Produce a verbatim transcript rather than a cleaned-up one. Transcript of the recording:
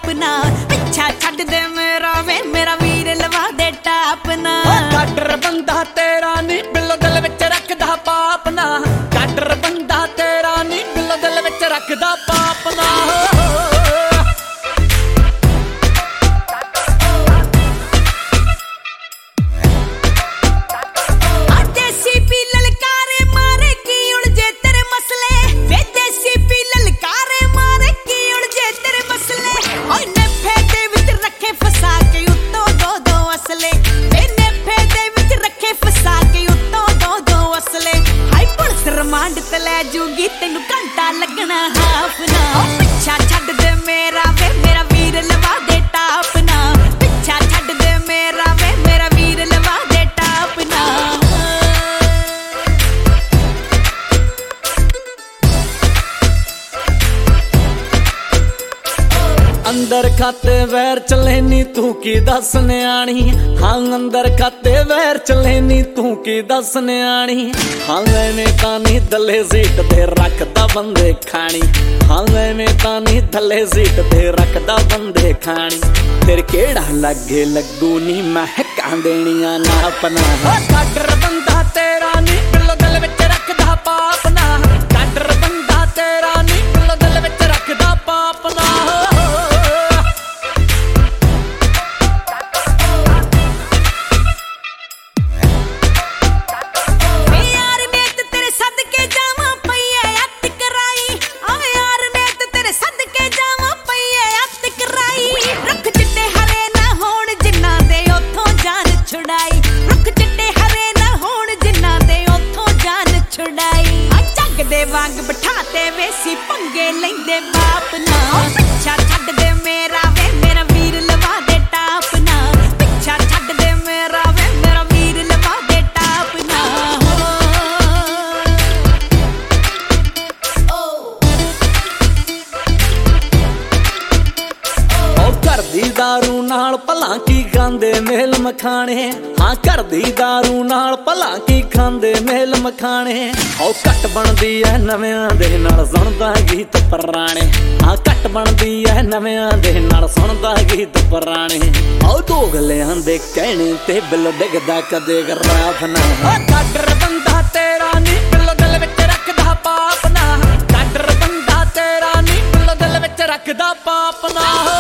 top ना पिछा छड़ दे मेरा वे मेरा वीर लवा दे टाप ना काडर बंदा तेरा नी बिल्लो दिल विच रखदा पाप ना काडर बंदा तेरा नी बिल्लो दिल विच रखदा पाप ना रिमांड ते लै जूगी तेनू घंटा लगना हाफ ना पिछा छड़ दे मेरा वे मेरा वीर लवा दे टाप ना पिछा छड़ दे मेरा वे मेरा वीर लवा दे टाप ना अंदर खाते वैर चले नी तू की दस न्याणी हाँ अंदर खाते वैर चले नी तू की दस न्याणी हाँ मैंने तानी दले सीट ते रखदा बंदे खानी हाँ मैंने तानी दले सीट ते रखदा बंदे खानी तेरे केड़ा लगे लगू नी महका देनिया ना अपना काडर बंदा तेरा नी बिल्लो दिल विच रखदा पाप ना काडर बंदा तेरा नी बिल्लो दिल विच रखदा पाप ना वांग बिठाते वेसी पंगे लेंदे बाप ना पिछा छड़ दे मेरा वे मेरा वीर लवा दे टाप ना पिछा छड़ दे मेरा वे मेरा वीर लवा दे टाप ना ओ घर दी दारू नाल भला की खांदे मेल मखाने हाँ घर दी दारू नाल भला की खांदे मेल मखाने ओ घट बनदी ऐ नविआं दे नाल सुणदा गीत पुराणे हाँ घट बनदी ऐ नविआं दे नाल सुणदा गीत पुराणे ओ दोगलिआं दे कहणे ते बिल डिगदा कदे गराफ ना काडर बंदा तेरा नी बिल्लो दिल विच रखदा पाप ना काडर बंदा तेरा नी बिल्लो दिल विच रखदा पाप ना